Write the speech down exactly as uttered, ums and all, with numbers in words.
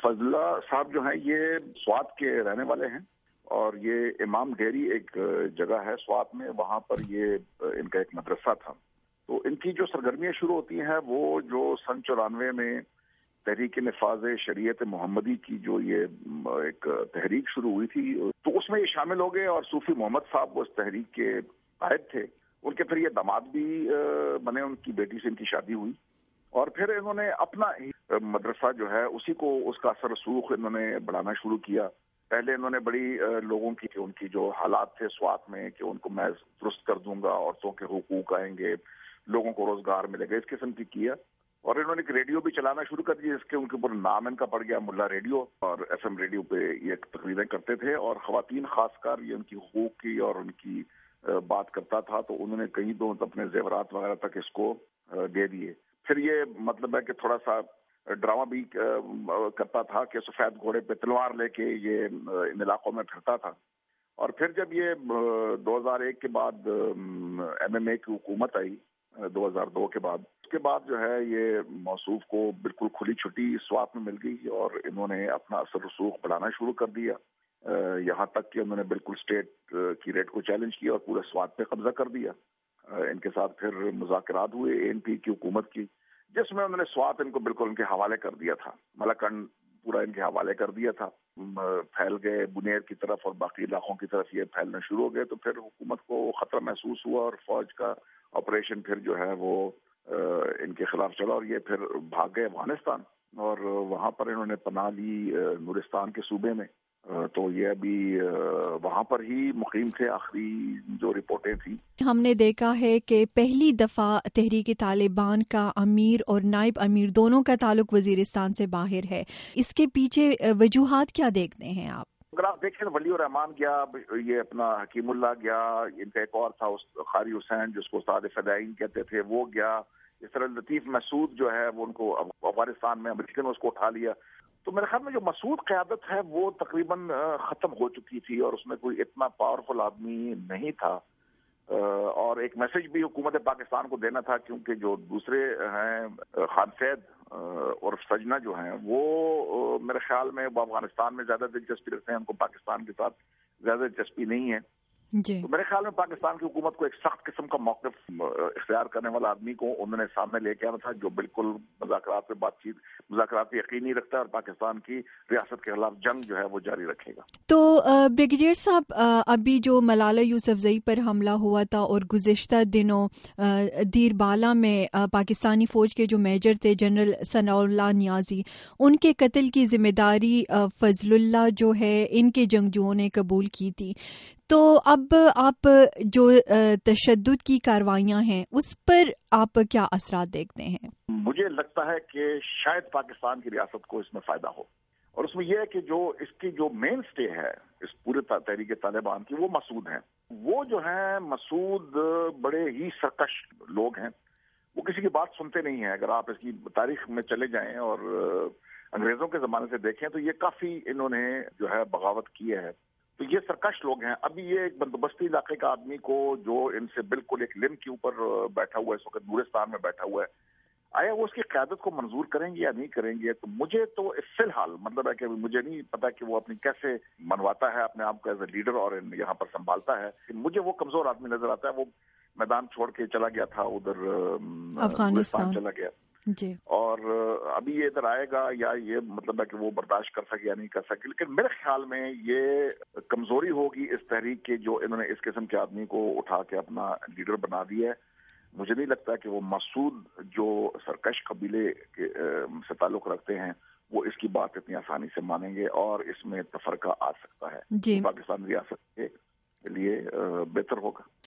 فضل اللہ صاحب جو ہیں یہ سوات کے رہنے والے ہیں، اور یہ امام ڈیری ایک جگہ ہے سوات میں، وہاں پر یہ ان کا ایک مدرسہ تھا۔ تو ان کی جو سرگرمیاں شروع ہوتی ہیں وہ جو سن چورانوے میں تحریک نفاذ شریعت محمدی کی جو یہ ایک تحریک شروع ہوئی تھی، تو اس میں یہ شامل ہو گئے، اور صوفی محمد صاحب وہ اس تحریک کے قائد تھے۔ ان کے پھر یہ داماد بھی بنے، ان کی بیٹی سے ان کی شادی ہوئی، اور پھر انہوں نے اپنا مدرسہ جو ہے اسی کو اس کا اثر رسوخ انہوں نے بڑھانا شروع کیا۔ پہلے انہوں نے بڑی لوگوں کی ان کی جو حالات تھے سوات میں کہ ان کو میں درست کر دوں گا، عورتوں کے حقوق آئیں گے، لوگوں کو روزگار ملے گا، اس قسم کی کیا۔ اور انہوں نے ایک ریڈیو بھی چلانا شروع کر دیا، اس کے ان کے اوپر نام ان کا پڑ گیا ملا ریڈیو، اور ایف ایم ریڈیو پہ یہ تقریریں کرتے تھے، اور خواتین خاص کر یہ ان کی حقوق کی اور ان کی بات کرتا تھا، تو انہوں نے کہیں تو اپنے زیورات وغیرہ تک اس کو دے دیے۔ پھر یہ مطلب ہے کہ تھوڑا سا ڈرامہ بھی کرتا تھا کہ سفید گھوڑے پہ تلوار لے کے یہ ان علاقوں میں پھرتا تھا۔ اور پھر جب یہ دو ہزار ایک کے بعد ایم ایم اے کی حکومت آئی، دو ہزار دو کے بعد، اس کے بعد جو ہے یہ موصوف کو بالکل کھلی چھٹی سوات میں مل گئی، اور انہوں نے اپنا اثر رسوخ بڑھانا شروع کر دیا، یہاں تک کہ انہوں نے بالکل اسٹیٹ کی ریٹ کو چیلنج کیا اور پورے سوات پہ قبضہ کر دیا۔ ان کے ساتھ پھر مذاکرات ہوئے اے این پی کی حکومت کی، جس میں انہوں نے سوات ان کو بالکل ان کے حوالے کر دیا تھا، ملاکنڈ پورا ان کے حوالے کر دیا تھا۔ پھیل گئے بنیر کی طرف اور باقی علاقوں کی طرف یہ پھیلنا شروع ہو گئے، تو پھر حکومت کو خطرہ محسوس ہوا، اور فوج کا آپریشن پھر جو ہے وہ ان کے خلاف چلا، اور یہ پھر بھاگ گئے افغانستان، اور وہاں پر انہوں نے پناہ لی نورستان کے صوبے میں۔ تو یہ ابھی وہاں پر ہی مقیم تھے، آخری جو رپورٹیں تھیں۔ ہم نے دیکھا ہے کہ پہلی دفعہ تحریک طالبان کا امیر اور نائب امیر دونوں کا تعلق وزیرستان سے باہر ہے، اس کے پیچھے وجوہات کیا دیکھتے ہیں آپ؟ اگر آپ دیکھیں ولی الرحمان گیا، یہ اپنا حکیم اللہ گیا، ان کا ایک اور تھا قاری حسین جس کو استاد فدائین کہتے تھے، وہ گیا، اس طرح لطیف مسعود جو ہے وہ ان کو افغانستان میں امریکہ نے اس کو اٹھا لیا۔ تو میرے خیال میں جو مسعود قیادت ہے وہ تقریباً ختم ہو چکی تھی، اور اس میں کوئی اتنا پاورفل آدمی نہیں تھا، اور ایک میسج بھی حکومت پاکستان کو دینا تھا، کیونکہ جو دوسرے ہیں خان سید اور سجنا جو ہیں وہ میرے خیال میں وہ افغانستان میں زیادہ دلچسپی رکھتے ہیں، ان کو پاکستان کے ساتھ زیادہ دلچسپی نہیں ہے۔ جی تو میرے خیال میں پاکستان کی حکومت کو ایک سخت قسم کا موقف اختیار کرنے والا آدمی کو انہوں نے سامنے لے کے آنا تھا، جو بالکل مذاکرات پہ بات چیت مذاکرات پہ یقین نہیں رکھتا ہے، اور پاکستان کی ریاست کے خلاف جنگ جو ہے وہ جاری رکھے گا۔ تو بریگیڈیئر صاحب، ابھی جو ملالہ یوسفزئی پر حملہ ہوا تھا، اور گزشتہ دنوں دیر بالا میں پاکستانی فوج کے جو میجر تھے جنرل ثناء اللہ نیازی، ان کے قتل کی ذمہ داری فضل اللہ جو ہے ان کے جنگجوؤں نے قبول کی تھی، تو اب آپ جو تشدد کی کاروائیاں ہیں اس پر آپ کیا اثرات دیکھتے ہیں؟ مجھے لگتا ہے کہ شاید پاکستان کی ریاست کو اس میں فائدہ ہو، اور اس میں یہ ہے کہ جو اس کی جو مین سٹے ہے اس پورے تحریک طالبان کی، وہ مسعود ہیں۔ وہ جو ہیں مسعود بڑے ہی سرکش لوگ ہیں، وہ کسی کی بات سنتے نہیں ہیں۔ اگر آپ اس کی تاریخ میں چلے جائیں اور انگریزوں کے زمانے سے دیکھیں تو یہ کافی انہوں نے جو ہے بغاوت کی ہے، تو یہ سرکش لوگ ہیں۔ ابھی یہ ایک بندوبستی علاقے کا آدمی کو جو ان سے بالکل ایک لم کے اوپر بیٹھا ہوا ہے، اس وقت نورستان میں بیٹھا ہوا ہے، آیا وہ اس کی قیادت کو منظور کریں گے یا نہیں کریں گے؟ تو مجھے تو فی الحال مطلب ہے کہ مجھے نہیں پتا کہ وہ اپنی کیسے منواتا ہے اپنے آپ کو ایز اے لیڈر اور یہاں پر سنبھالتا ہے۔ مجھے وہ کمزور آدمی نظر آتا ہے، وہ میدان چھوڑ کے چلا گیا تھا ادھر افغانستان چلا گیا جی، اور ابھی یہ ادھر آئے گا یا یہ مطلب ہے کہ وہ برداشت کر سکے یا نہیں کر سکے، لیکن میرے خیال میں یہ کمزوری ہوگی اس تحریک کے جو انہوں نے اس قسم کے آدمی کو اٹھا کے اپنا لیڈر بنا دیا ہے۔ مجھے نہیں لگتا کہ وہ مسعود جو سرکش قبیلے کے سے تعلق رکھتے ہیں وہ اس کی بات اتنی آسانی سے مانیں گے، اور اس میں تفرقہ آ سکتا ہے۔ جی، پاکستان ریاست کے لیے بہتر ہوگا۔